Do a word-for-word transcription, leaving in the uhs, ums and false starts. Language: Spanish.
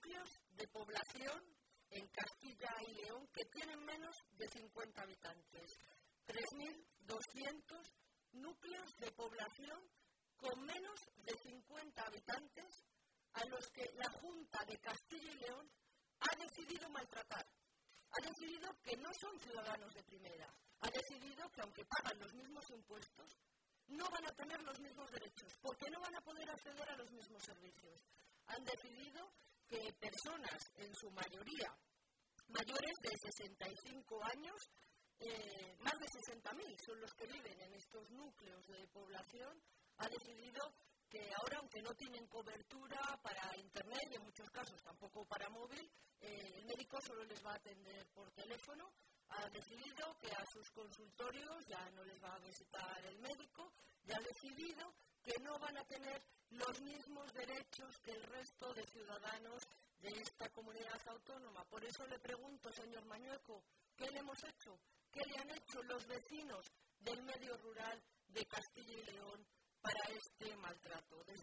núcleos de población en Castilla y León que tienen menos de cincuenta habitantes. tres mil doscientos núcleos de población con menos de cincuenta habitantes a los que la Junta de Castilla y León ha decidido maltratar. Ha decidido que no son ciudadanos de primera. Ha decidido que aunque pagan los mismos impuestos, no van a tener los mismos derechos, porque no van a poder acceder a los mismos servicios. Han decidido que personas, en su mayoría, mayores de sesenta y cinco años, eh, más de sesenta mil son los que viven en estos núcleos de población, ha decidido que ahora, aunque no tienen cobertura para internet y en muchos casos tampoco para móvil, eh, el médico solo les va a atender por teléfono. Ha decidido que a sus consultorios ya no les va a visitar el médico, ya ha decidido que no van a tener los mismos derechos que el resto de ciudadanos de esta comunidad autónoma. Por eso le pregunto, señor Mañueco, ¿qué le hemos hecho? ¿Qué le han hecho los vecinos del medio rural de Castilla y León para este maltrato? Desde